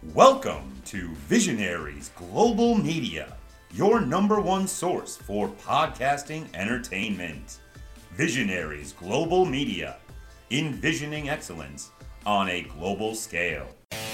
Welcome to Visionaries Global Media, your number one source for podcasting entertainment. Visionaries Global Media, envisioning excellence on a global scale.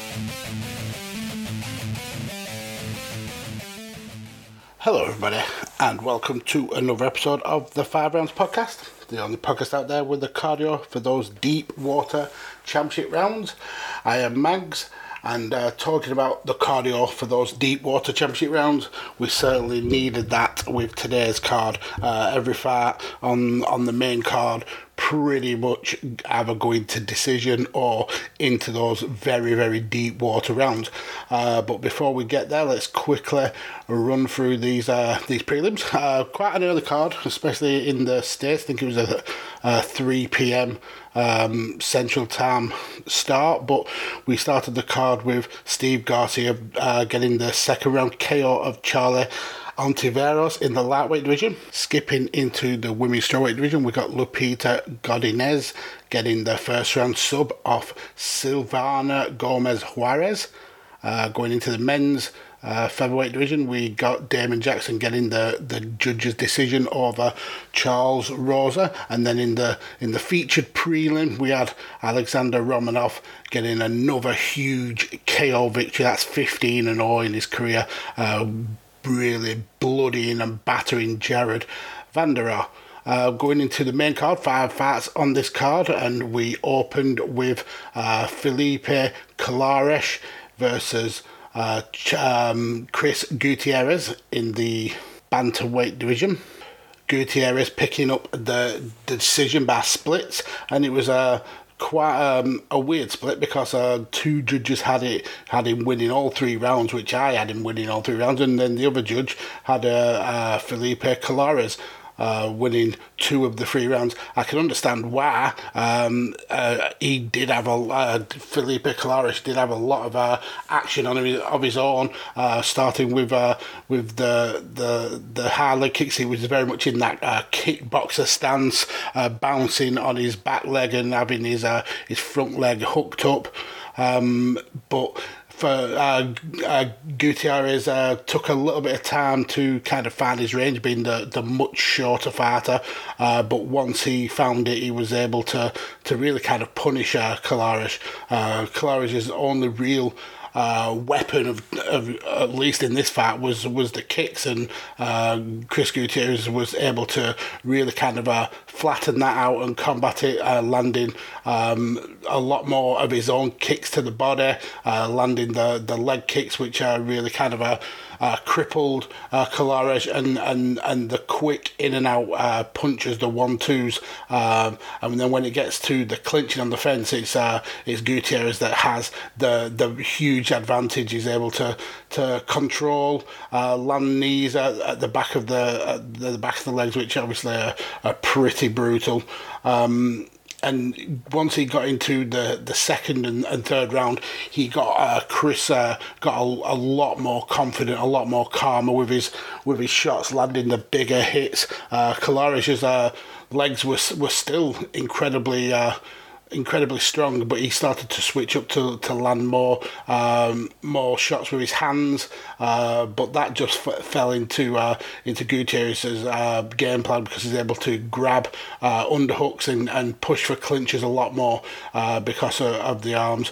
Hello everybody, and welcome to another episode of the 5 Rounds Podcast, the only podcast out there with the cardio for those deep water championship rounds. I am Mags, and talking about the cardio for those deep water championship rounds, we certainly needed that with today's card. Every fight on the main card pretty much either going to decision or into those very, very deep water rounds. But before we get there, let's quickly run through these prelims. Quite an early card, especially in the States. I think it was a 3 p.m. Central Time start, but we started the card with Steve Garcia getting the second round KO of Charlie Ontiveros in the lightweight division. Skipping into the women's strawweight division, we got Lupita Godinez getting the first round sub off Silvana Gomez Juarez. Going into the men's featherweight division, we got Damon Jackson getting the judge's decision over Charles Rosa, and then in the featured prelim we had Alexander Romanov getting another huge KO victory. That's 15-0 in his career, really bloodying and battering Jared Vanderaa. Going into the main card, 5 fights on this card, and we opened with Felipe Colares versus Chris Gutierrez in the bantamweight division. Gutierrez picking up the decision by splits, and it was quite a weird split because 2 judges had him winning all 3 rounds, which I had him winning all 3 rounds, and then the other judge had Felipe Colares winning 2 of the 3 rounds. I can understand why. He did have Felipe Colares did have a lot of action of his own, starting with the high leg kicks. He was very much in that kickboxer stance, bouncing on his back leg and having his front leg hooked up. But for Gutierrez, took a little bit of time to kind of find his range, being the much shorter fighter. But once he found it, he was able to really kind of punish Colares. Colares' only real weapon of at least in this fight was the kicks, and Chris Gutierrez was able to really kind of flatten that out and combat it, landing a lot more of his own kicks to the body, landing the leg kicks, which really kind of crippled Colares, and the quick in and out punches, the 1-2s, and then when it gets to the clinching on the fence, it's Gutierrez that has the huge advantage. He's able to control, land knees at the back of the back of the legs, which obviously are pretty brutal. And once he got into the second and third round, he got Chris got a lot more confident, a lot more calmer with his shots, landing the bigger hits. Colares' legs were still incredibly strong, but he started to switch up to land more shots with his hands, but that just fell into Gutierrez's game plan, because he's able to grab underhooks and push for clinches a lot more because of the arms.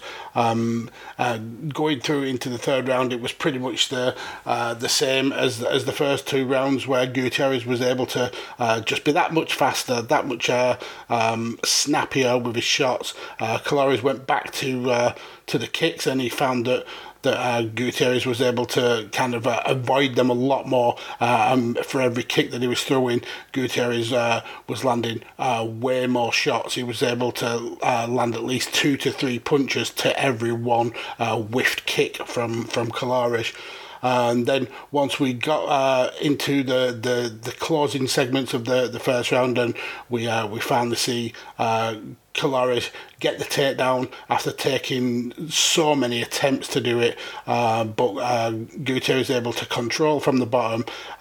Going through into the third round, it was pretty much the same as the first 2 rounds, where Gutierrez was able to just be that much faster, that much snappier with his shots. Colares went back to the kicks, and he found that Gutierrez was able to kind of avoid them a lot more. For every kick that he was throwing, Gutierrez was landing way more shots. He was able to land at least 2 to 3 punches to every one whiffed kick from Colares. And then once we got into the closing segments of the first round, and we finally see Colares get the takedown after taking so many attempts to do it, but Gutierrez is able to control from the bottom,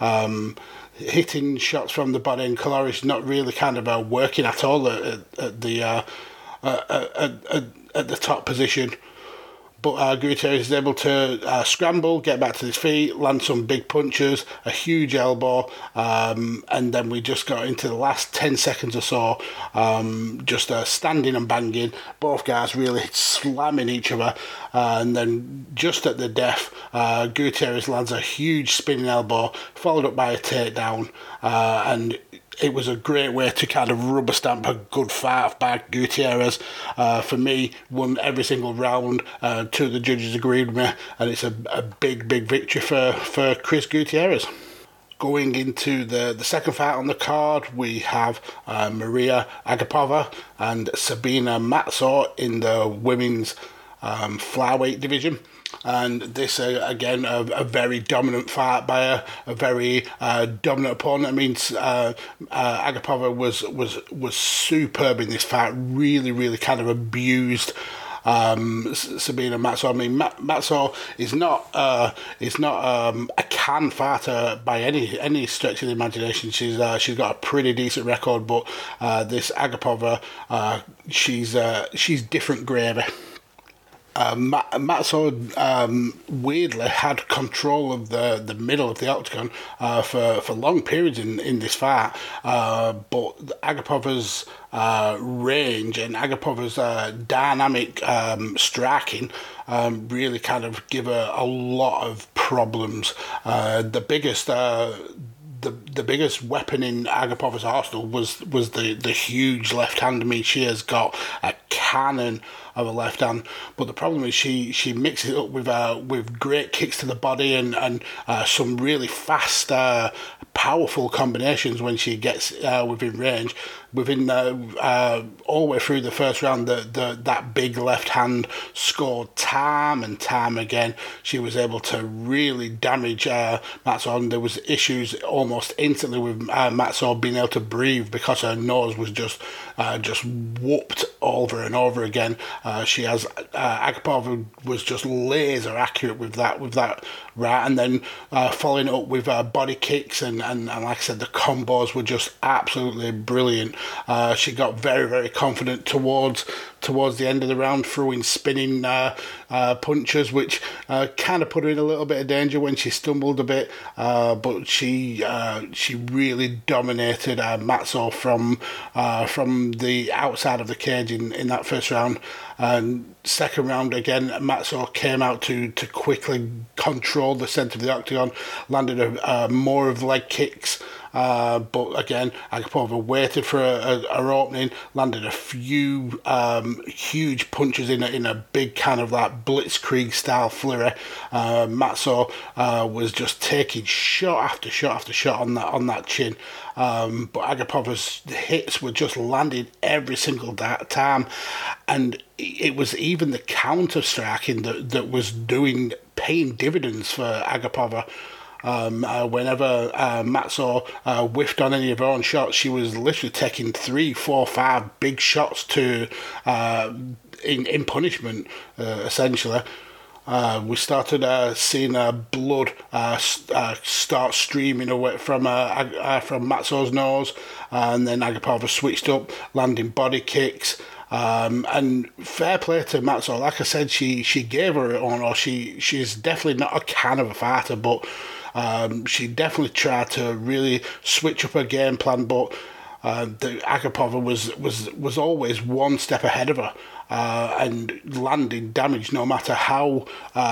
hitting shots from the body, and Colares not really kind of working at all at the top position. but Gutierrez is able to scramble, get back to his feet, land some big punches, a huge elbow, and then we just got into the last 10 seconds or so, just standing and banging, both guys really slamming each other, and then just at the death, Gutierrez lands a huge spinning elbow, followed up by a takedown, and it was a great way to kind of rubber stamp a good fight by Gutierrez. For me, won every single round. Two of the judges agreed with me, and it's a big victory for Chris Gutierrez. Going into the second fight on the card, we have Maria Agapova and Sabina Matzo in the women's flyweight division. And this, again, a very dominant fight by a very dominant opponent. I mean, Agapova was superb in this fight. Really kind of abused Sabina Matzo. I mean, Matzo is not a can fighter by any stretch of the imagination. She's got a pretty decent record, but this Agapova, she's different gravy. Matzo weirdly had control of the middle of the octagon for long periods in this fight, but Agapova's range and Agapova's dynamic striking really kind of give her a lot of problems. The biggest weapon in Agapova's arsenal was the huge left hand. I mean, she has got a cannon of a left hand, but the problem is she mixes it up with great kicks to the body and some really fast, powerful combinations when she gets within range. Within all the way through the first round, that big left hand scored time and time again. She was able to really damage Matzo. There was issues almost instantly with Matzo being able to breathe because her nose was just whooped over and over again. Agapova was just laser accurate with that right, and then following it up with body kicks and like I said, the combos were just absolutely brilliant. She got very confident towards the end of the round, throwing spinning punches, which kind of put her in a little bit of danger when she stumbled a bit. But she really dominated Matzo from the outside of the cage in that first round. And second round again, Matzo came out to quickly control the centre of the octagon, landed more of leg kicks. But again, Agapova waited for her opening, landed a few huge punches in a big kind of like blitzkrieg style flurry. Matzo was just taking shot after shot after shot on that chin. But Agapova's hits were just landing every single time, and it was even the counter striking that was paying dividends for Agapova. Whenever Matzo whiffed on any of her own shots, she was literally taking 3, 4, 5 big shots to in punishment, essentially. We started seeing blood start streaming away from Matzo's nose, and then Agapova switched up, landing body kicks. And fair play to Matzo. Like I said, she gave her her own. Or she's definitely not a can of a fighter, but she definitely tried to really switch up her game plan. But the Agapova was always one step ahead of her. And landing damage no matter how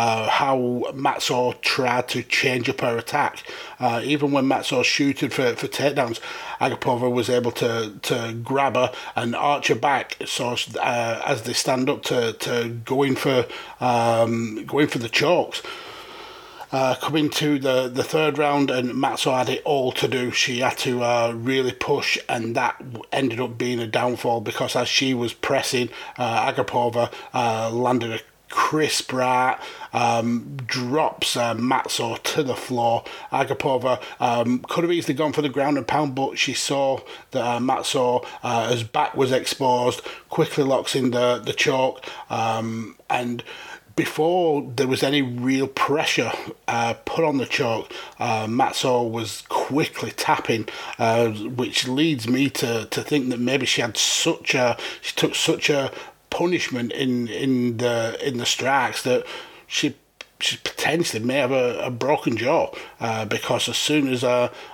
Matzo tried to change up her attack. Even when Matzo shooted for takedowns, Agapova was able to grab her and arch her back. So as they stand up to go in for the chokes. Coming to the third round, and Matzo had it all to do. She had to really push, and that ended up being a downfall because as she was pressing, Agapova landed a crisp right, drops Matzo to the floor. Agapova could have easily gone for the ground and pound, but she saw that Matzo, his back was exposed, quickly locks in the choke, and before there was any real pressure put on the choke, Matzo was quickly tapping, which leads me to think that maybe she took such a punishment in the strikes that she potentially may have a broken jaw, because as soon as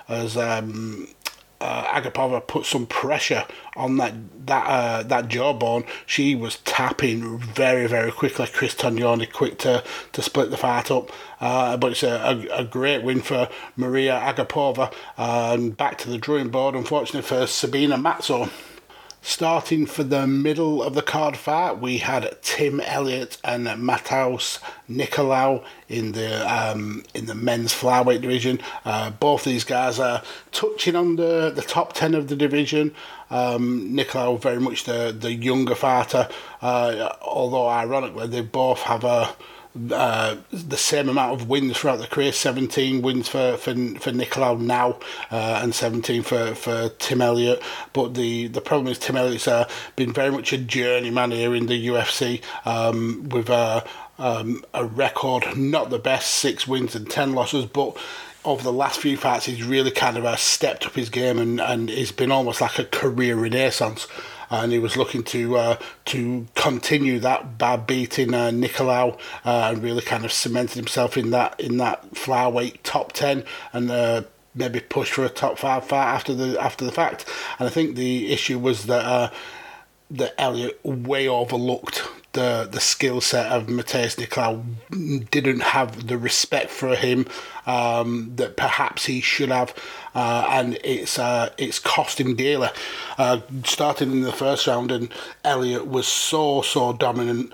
Agapova put some pressure on that jawbone, she was tapping very, very quickly. Chris Tognoni quick to split the fight up. But it's a great win for Maria Agapova. And back to the drawing board, unfortunately, for Sabina Matzo. Starting for the middle of the card fight, we had Tim Elliott and Matheus Nicolau in the men's flyweight division. Both these guys are touching on the top 10 of the division. Nicolau very much the younger fighter, although ironically they both have the same amount of wins throughout the career. 17 wins for Nicolau now, and 17 for Tim Elliott. But the problem is Tim Elliott's been very much a journeyman here in the UFC, with a record not the best, 6 wins and 10 losses, but over the last few fights he's really kind of stepped up his game, and it's been almost like a career renaissance. And he was looking to continue that by beating Nicolau, and really kind of cemented himself in that flyweight top 10, and maybe push for a top 5 fight after the fact. And I think the issue was that Elliott way overlooked the skill set of Matheus Nicolau, didn't have the respect for him that perhaps he should have, and it's cost him dearly. Starting in the first round, and Elliott was so dominant,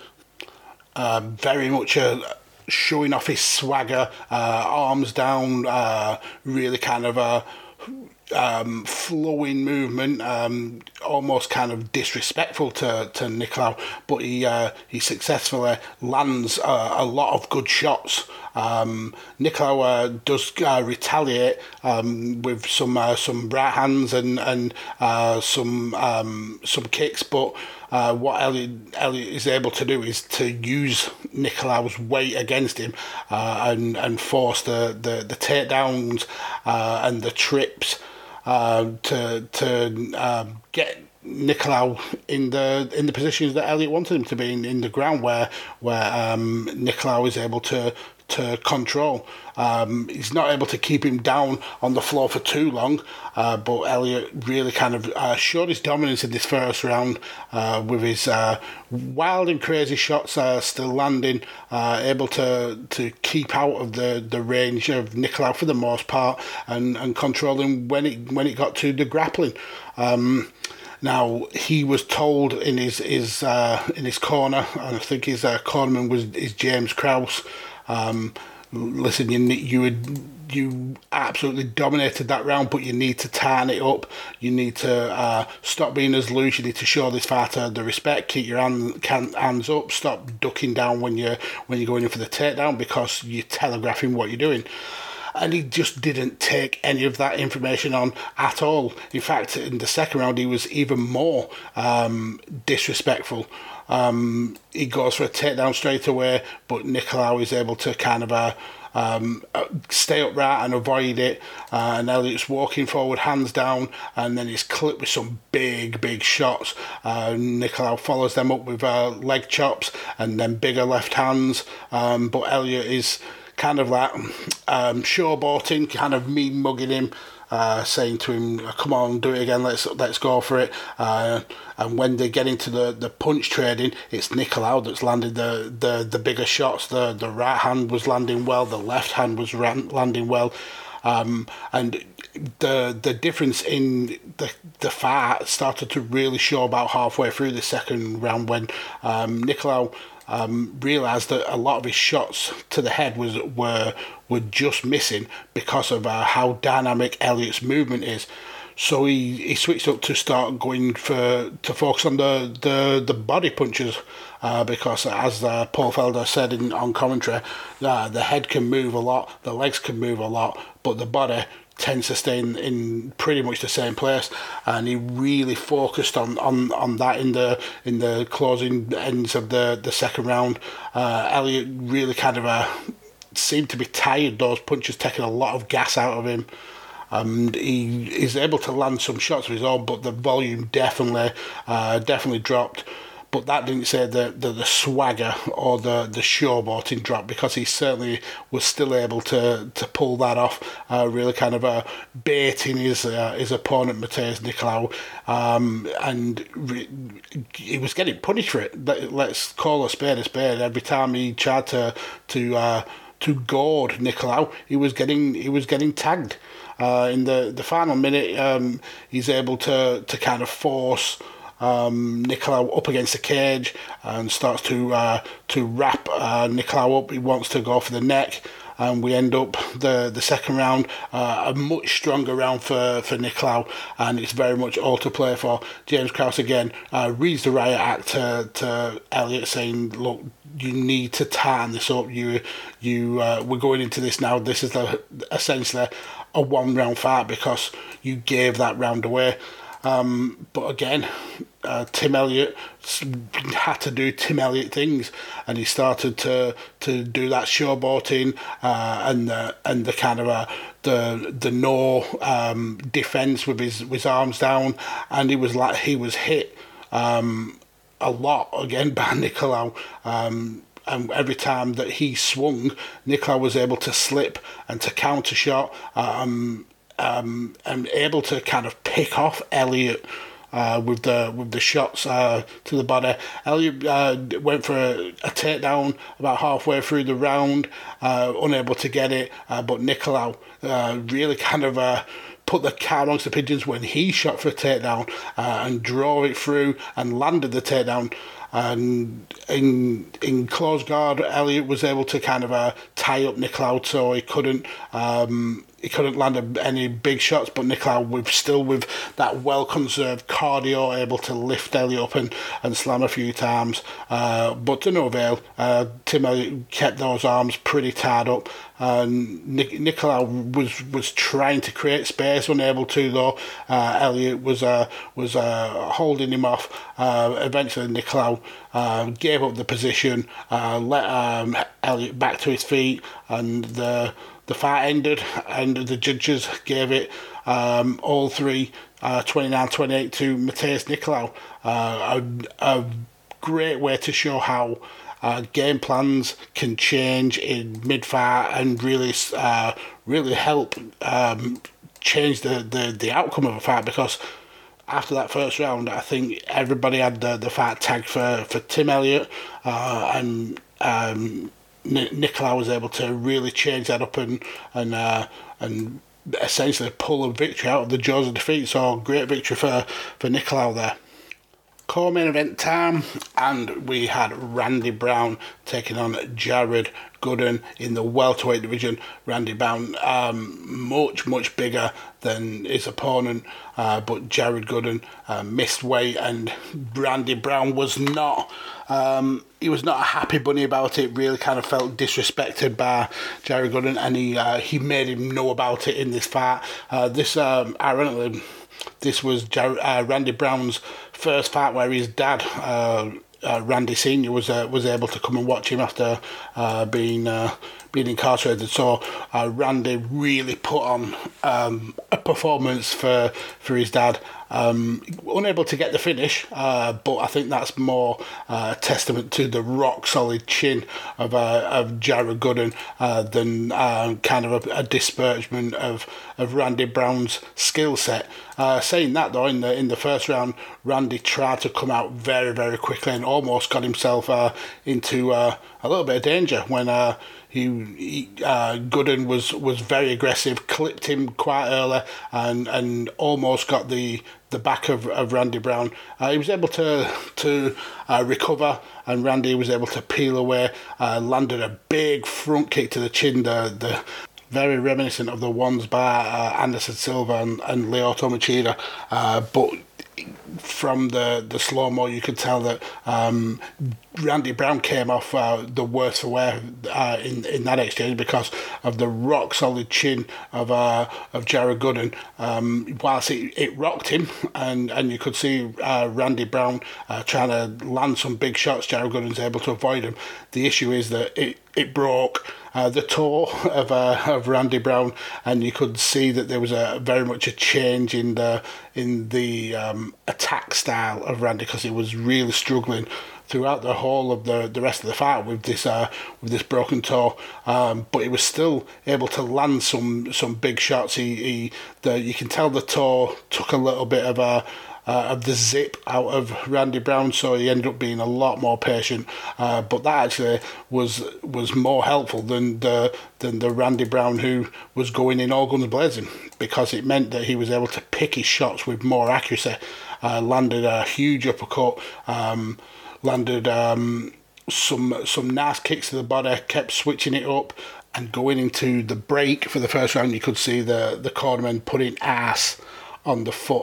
very much showing off his swagger, arms down, really kind of flowing movement, almost kind of disrespectful to Nicolau, but he successfully lands a lot of good shots. Nicolau does retaliate with some right hands and some kicks, but what Elliott is able to do is to use Nicolau's weight against him, and force the takedowns and the trips to get Nicolau in the positions that Elliott wanted him to be in the ground, where Nicolau is able to control. He's not able to keep him down on the floor for too long, but Elliott really kind of showed his dominance in this first round, with his wild and crazy shots still landing, able to keep out of the range of Nicolau for the most part, and controlling when it got to the grappling. Now, he was told in his corner, and I think his cornerman is James Krause. Listen, you absolutely dominated that round, but you need to tighten it up. You need to stop being as loose. You need to show this fighter the respect. Keep your hands up. Stop ducking down when you're going in for the takedown, because you're telegraphing what you're doing. And he just didn't take any of that information on at all. In fact, in the second round, he was even more disrespectful. He goes for a takedown straight away, but Nicolau is able to kind of stay upright and avoid it. And Elliott's walking forward, hands down, and then he's clipped with some big shots. Nicolau follows them up with leg chops and then bigger left hands. But Elliott is kind of like showboating, kind of mean mugging him, saying to him, "Come on, do it again. Let's go for it." And when they get into the punch trading, it's Nicolau that's landed the bigger shots. The right hand was landing well, the left hand was landing well, and the difference in the fight started to really show about halfway through the second round, when Nicolau realised that a lot of his shots to the head were just missing because of how dynamic Elliott's movement is. So he switched up to start going to focus on the body punches, because as Paul Felder said on commentary, the head can move a lot, the legs can move a lot, but the body tends to stay in pretty much the same place, and he really focused on that in the closing ends of the second round. Elliott really kind of seemed to be tired. Those punches taking a lot of gas out of him. He is able to land some shots of his own, but the volume definitely dropped. but that didn't say the swagger or the showboating drop, because he certainly was still able to pull that off, really kind of baiting his opponent Matheus Nicolau, and he was getting punished for it. Let's call a spade a spade. Every time he tried to goad Nicolau, he was getting tagged. In the final minute, he's able to kind of force Nicolau up against the cage and starts to wrap Nicolau up. He wants to go for the neck, and we end up the second round, a much stronger round for Nicolau, and it's very much all to play for. James Krause again reads the riot act to Elliott, saying, look, you need to tighten this up. We're going into this now. This is essentially a 1 round fight because you gave that round away. But again, Tim Elliott had to do Tim Elliott things, and he started to do that showboating and the kind of the no defense with his arms down, and he was hit a lot again by Nicolau. And every time that he swung, Nicolau was able to slip and to counter shot, and able to kind of pick off Elliott with the shots to the body. Elliott went for a takedown about halfway through the round, unable to get it, but Nicolau really kind of put the cat amongst the pigeons when he shot for a takedown and drove it through and landed the takedown. And in close guard, Elliott was able to kind of tie up Nicolau, so he couldn't land any big shots. But Nicolau, with that well-conserved cardio, able to lift Elliott up and slam a few times, but to no avail. Tim Elliott kept those arms pretty tied up. Nicolau was trying to create space, unable to though. Elliott was holding him off. Eventually, Nicolau gave up the position, let Elliott back to his feet, and the fight ended. And the judges gave it all three 29-28 to Matheus Nicolau. A great way to show how game plans can change in mid-fight and really help change the outcome of a fight, because after that first round, I think everybody had the fight tagged for Tim Elliott, and Nicolau was able to really change that up and essentially pull a victory out of the jaws of defeat. So great victory for Nicolau there. Co-main event time, and we had Randy Brown taking on Jared Gooden in the welterweight division. Randy Brown much bigger than his opponent, but Jared Gooden missed weight, and Randy Brown was not he was not a happy bunny about it. Really kind of felt disrespected by Jared Gooden, and he made him know about it in this fight. Ironically, this was Randy Brown's first fight where his dad, Randy Sr., was able to come and watch him after being incarcerated. So Randy really put on a performance for his dad. Unable to get the finish, but I think that's more testament to the rock solid chin of Jared Gooden than kind of a disparagement of Randy Brown's skill set. Saying that though, in the first round, Randy tried to come out very, very quickly and almost got himself into a little bit of danger when Gooden was very aggressive, clipped him quite early, and almost got the back of Randy Brown. He was able to recover, and Randy was able to peel away, landed a big front kick to the chin, the very reminiscent of the ones by Anderson Silva and Lyoto Machida, but from the slow-mo you could tell that Randy Brown came off the worse for wear in that exchange because of the rock-solid chin of Jared Gooden. Whilst it rocked him, and you could see Randy Brown trying to land some big shots, Jared Gooden's able to avoid them. The issue is that it broke the toe of Randy Brown, and you could see that there was very much a change in the attack style of Randy, because he was really struggling throughout the whole of the rest of the fight with this broken toe, but he was still able to land some big shots. You can tell the toe took a little bit of the zip out of Randy Brown, so he ended up being a lot more patient. But that actually was more helpful than the Randy Brown who was going in all guns blazing, because it meant that he was able to pick his shots with more accuracy. Landed a huge uppercut. Landed some nice kicks to the body, kept switching it up, and going into the break for the first round, you could see the cornerman putting ass on the foot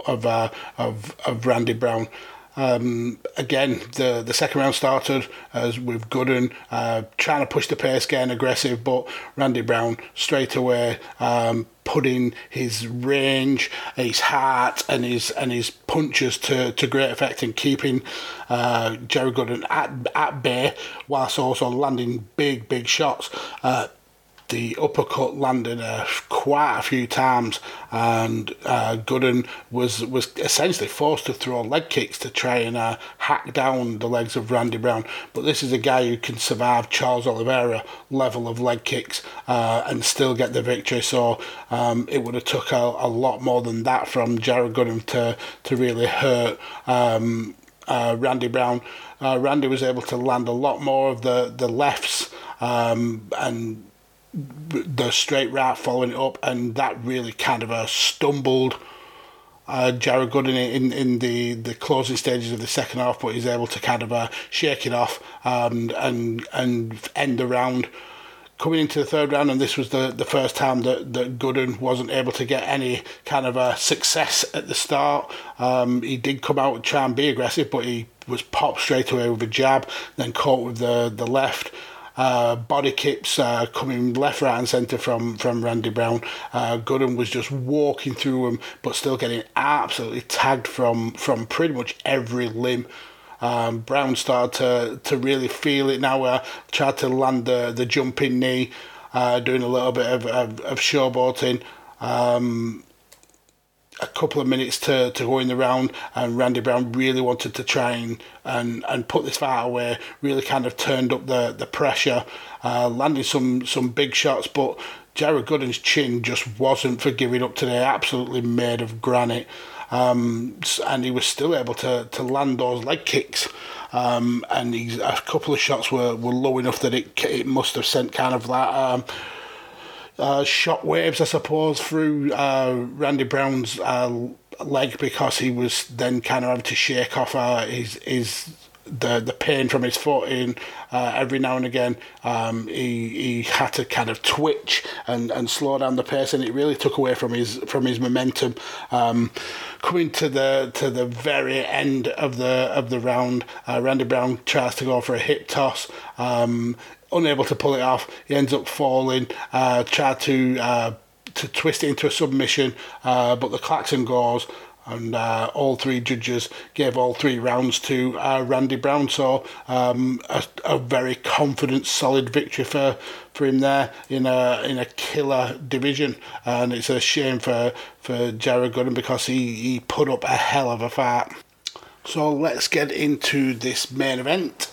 of Randy Brown. Again, the second round started as with Gooden trying to push the pace, getting aggressive, but Randy Brown straight away putting his range, his heart, and his punches to great effect, and keeping Jerry Gooden at bay, whilst also landing big shots. The uppercut landed quite a few times, and Gooden was essentially forced to throw leg kicks to try and hack down the legs of Randy Brown. But this is a guy who can survive Charles Oliveira level of leg kicks and still get the victory. So it would have took a lot more than that from Jared Gooden to really hurt Randy Brown. Randy was able to land a lot more of the lefts and the straight right following it up, and that really kind of stumbled Jared Gooden in the closing stages of the second half, but he's able to kind of shake it off and end the round. Coming into the third round, and this was the first time that Gooden wasn't able to get any kind of success at the start. He did come out and try and be aggressive, but he was popped straight away with a jab, then caught with the left. Body kicks coming left, right and centre from Randy Brown. Gooden was just walking through him, but still getting absolutely tagged from pretty much every limb. Brown started to really feel it now. Tried to land the jumping knee, doing a little bit of showboating. A couple of minutes to go in the round, and Randy Brown really wanted to try and put this fight away, really kind of turned up the pressure, landing some big shots, but Jared Gooden's chin just wasn't for giving up today, absolutely made of granite, and he was still able to land those leg kicks, and a couple of shots were low enough that it must have sent kind of that shock waves, I suppose, through Randy Brown's leg, because he was then kind of having to shake off the pain from his foot in every now and again. He had to kind of twitch and slow down the pace, and it really took away from his momentum. Coming to the very end of the round, Randy Brown tries to go for a hip toss. Unable to pull it off, he ends up falling. Tried to twist it into a submission, but the klaxon goes, and all three judges gave all three rounds to Randy Brown. So a very confident, solid victory for him there in a killer division, and it's a shame for Jared Gooden, because he put up a hell of a fight. So let's get into this main event.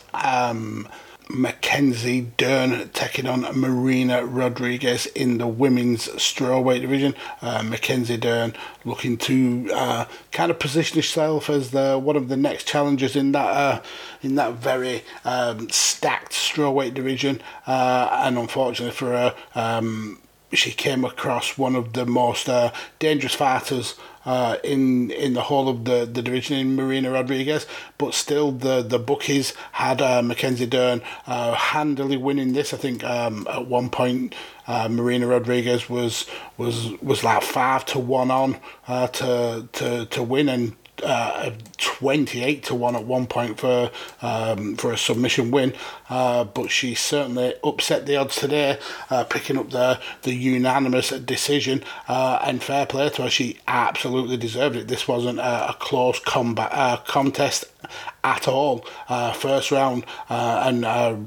Mackenzie Dern taking on Marina Rodriguez in the women's strawweight division. Mackenzie Dern looking to kind of position herself as one of the next challengers in that very stacked strawweight division, and unfortunately for her, she came across one of the most dangerous fighters in the whole of the division in Marina Rodriguez, but still the bookies had Mackenzie Dern handily winning this. I think at one point Marina Rodriguez was like 5-1 on to win, and 28-1 at one point for a submission win, but she certainly upset the odds today, picking up the unanimous decision, and fair play to her, she absolutely deserved it. This wasn't a close contest at all. First round, and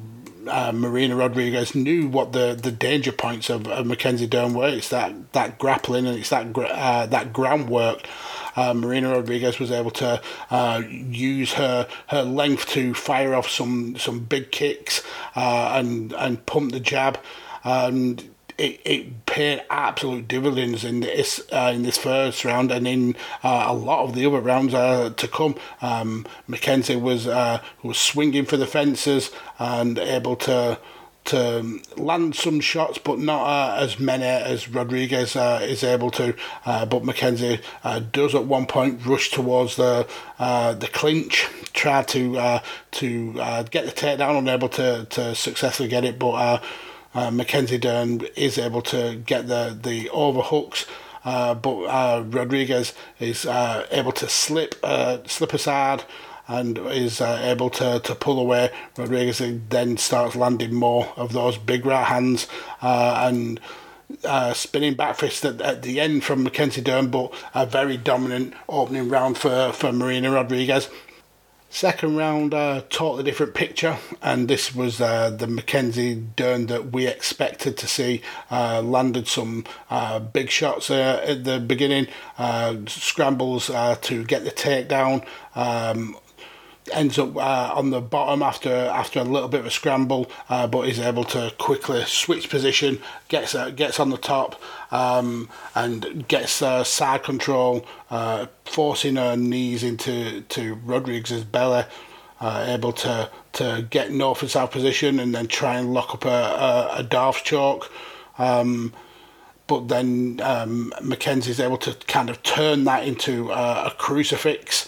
Marina Rodriguez knew what the danger points of Mackenzie Dern were. It's that grappling and it's that groundwork. Marina Rodriguez was able to use her length to fire off some big kicks and pump the jab, and it paid absolute dividends in this first round and in a lot of the other rounds to come. Mackenzie was swinging for the fences and able to land some shots, but not as many as Rodriguez is able to. But Mackenzie does at one point rush towards the clinch, try to get the takedown, unable to successfully get it, but Mackenzie Dern is able to get the overhooks. But Rodriguez is able to slip aside and is able to pull away. Rodriguez then starts landing more of those big right hands and spinning back fist at the end from Mackenzie Dern, but a very dominant opening round for Marina Rodriguez. Second round, totally different picture, and this was the Mackenzie Dern that we expected to see. Landed some big shots at the beginning, scrambles to get the takedown, ends up on the bottom after a little bit of a scramble, but is able to quickly switch position, gets on the top, and gets side control, forcing her knees into Rodriguez's belly, able to get north and south position and then try and lock up a Darth choke. But then Mackenzie's able to kind of turn that into a crucifix.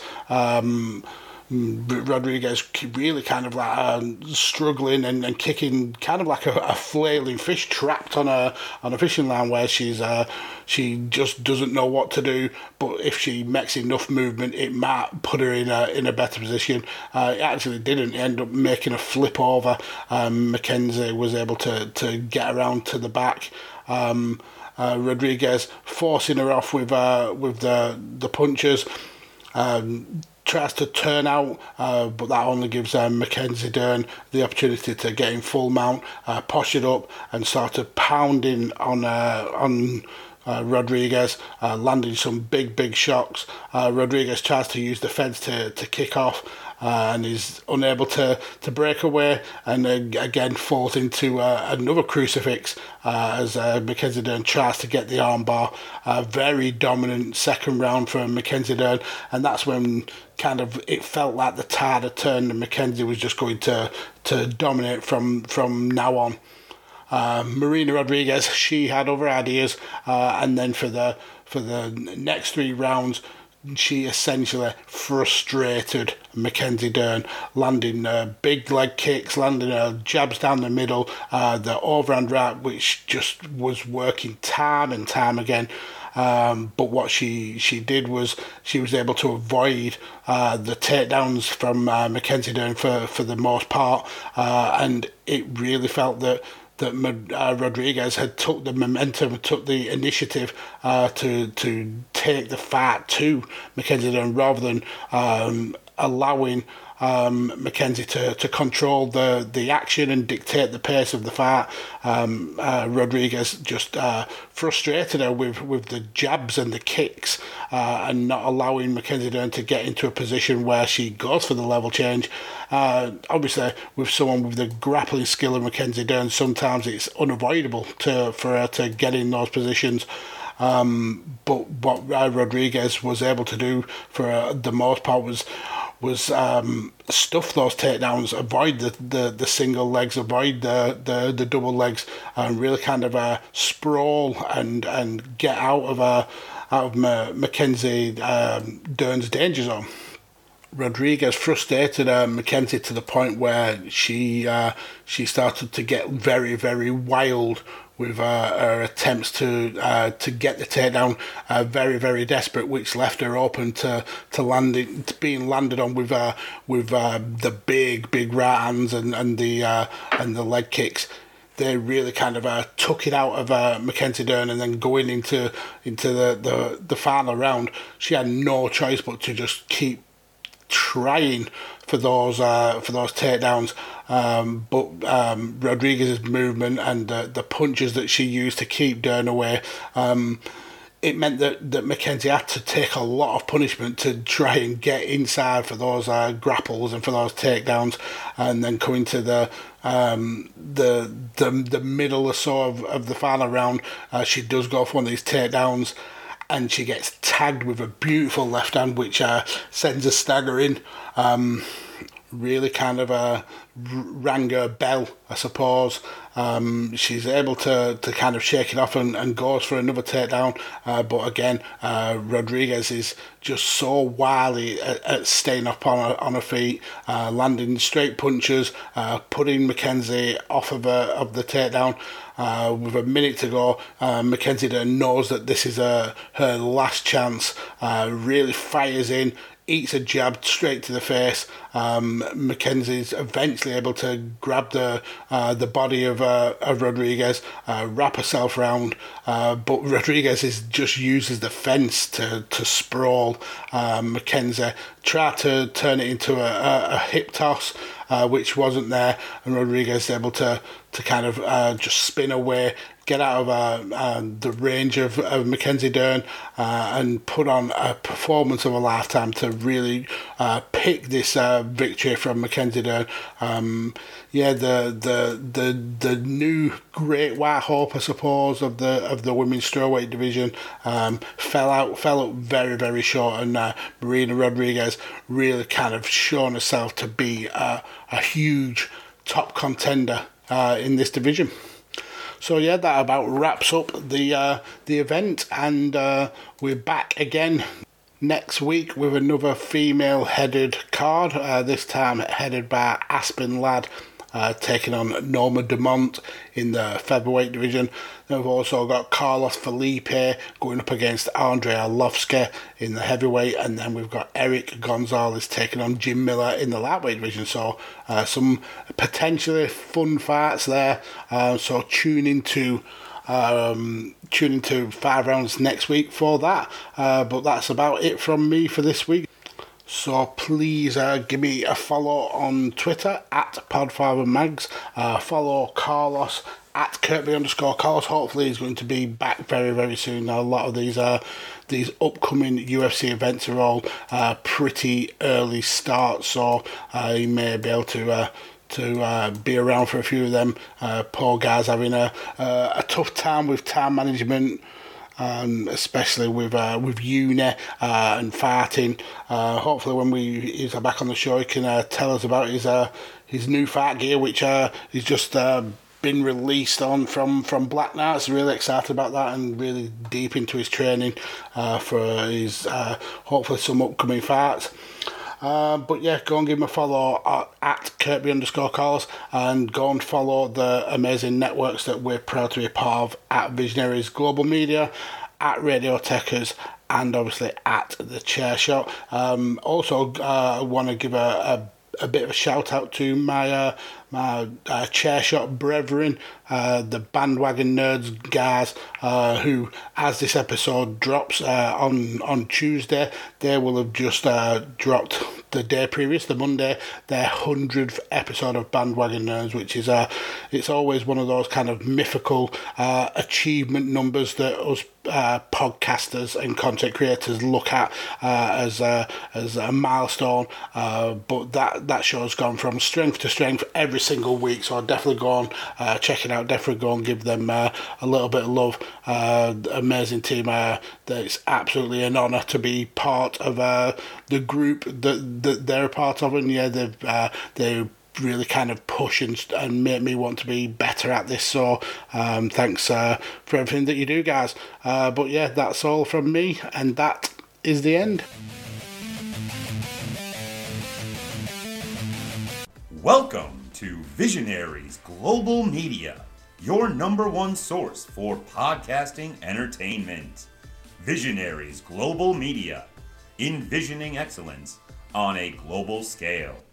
Rodriguez really kind of like struggling and kicking, kind of like a flailing fish trapped on a fishing line, where she just doesn't know what to do. But if she makes enough movement, it might put her in a better position. It actually didn't. End up making a flip over. Mackenzie was able to get around to the back. Rodriguez forcing her off with the punches. Tries to turn out, but that only gives Mackenzie Dern the opportunity to get in full mount, postured up, and started pounding on Rodriguez, landing some big shocks. Rodriguez tries to use the fence to kick off, and is unable to break away, and again falls into another crucifix as Mackenzie Dern tries to get the armbar. Very dominant second round for Mackenzie Dern, and that's when kind of it felt like the tide had turned and Mackenzie was just going to dominate from now on. Marina Rodriguez, she had other ideas, and then for the next three rounds, she essentially frustrated Mackenzie Dern, landing big leg kicks, landing jabs down the middle, the overhand right, which just was working time and time again. But what she did was she was able to avoid the takedowns from Mackenzie Dern for the most part, and it really felt that Rodriguez had took the momentum, took the initiative to take the fight to Mackenzie Dern, rather than allowing Mackenzie to control the action and dictate the pace of the fight. Rodriguez just frustrated her with the jabs and the kicks, and not allowing Mackenzie Dern to get into a position where she goes for the level change. Obviously, with someone with the grappling skill of Mackenzie Dern, sometimes it's unavoidable for her to get in those positions. But what Rodriguez was able to do for the most part was stuff those takedowns, avoid the single legs, avoid the double legs, and really kind of sprawl and get out of Mackenzie Dern's danger zone. Rodriguez frustrated Mackenzie to the point where she started to get very, very wild with her attempts to get the takedown, very, very desperate, which left her open to being landed on with the big right hands and the leg kicks. They really kind of took it out of Mackenzie Dern, and then going into the final round, she had no choice but to just keep trying for those takedowns, but Rodriguez's movement and the punches that she used to keep Dern away, it meant that Mackenzie had to take a lot of punishment to try and get inside for those grapples and for those takedowns, and then coming to the middle or so of the final round, she does go for one of these takedowns, and she gets tagged with a beautiful left hand, which sends her staggering. Really kind of rang her bell, I suppose. She's able to kind of shake it off and goes for another takedown. But again, Rodriguez is just so wily at staying up on her feet, landing straight punches, putting Mackenzie off of the takedown. With a minute to go, Mackenzie knows that this is her last chance. Really fires in, eats a jab straight to the face. Mackenzie's eventually able to grab the body of Rodriguez, wrap herself around, but Rodriguez just uses the fence to sprawl Mackenzie. Tried to turn it into a hip toss, which wasn't there, and Rodriguez is able to kind of just spin away, get out of the range of Mackenzie Dern, and put on a performance of a lifetime to really pick this victory from Mackenzie Dern. The new great white hope, I suppose, of the women's strawweight division, fell up very, very short, and Marina Rodriguez really kind of shown herself to be a huge top contender in this division. So yeah, that about wraps up the event, and we're back again next week with another female-headed card. This time headed by Aspen Ladd, taking on Norma Dumont in the featherweight division. Then we've also got Carlos Felipe going up against Andrei Arlovski in the heavyweight, and then we've got Eric Gonzalez taking on Jim Miller in the lightweight division. So some potentially fun fights there. So tune into 5 rounds next week for that. But that's about it from me for this week. So please give me a follow on Twitter at PodfatherMags. Follow Carlos at Kirkby_Carlos. Hopefully he's going to be back very, very soon. Now, a lot of these upcoming UFC events are all pretty early start, so he may be able to be around for a few of them. Poor guy's having a tough time with time management, especially with uni and fighting. Hopefully when he's back on the show, he can tell us about his new fight gear, which he's just been released on from Black Knights. Really excited about that, and really deep into his training for his hopefully some upcoming fights. But yeah, go and give him a follow at Kirkby_Carlos, and go and follow the amazing networks that we're proud to be a part of at Visionaries Global Media, at Radiotechers, and obviously at The Chair Shot. Also, I want to give a bit of a shout out to my Chair Shot brethren, the Bandwagon Nerds guys, who, as this episode drops on Tuesday, they will have just dropped the day previous, the Monday, their 100th episode of Bandwagon Nerds, which is it's always one of those kind of mythical achievement numbers that us podcasters and content creators look at as a milestone. But that show's gone from strength to strength every single week, so I'll definitely go and check it out. Definitely go and give them a little bit of love. Amazing team. It's absolutely an honour to be part of the group that they're a part of, and yeah, they really kind of push and make me want to be better at this. So thanks for everything that you do, guys. But yeah, that's all from me, and that is the end. Welcome to Visionaries Global Media, your #1 source for podcasting entertainment. Visionaries Global Media, envisioning excellence on a global scale.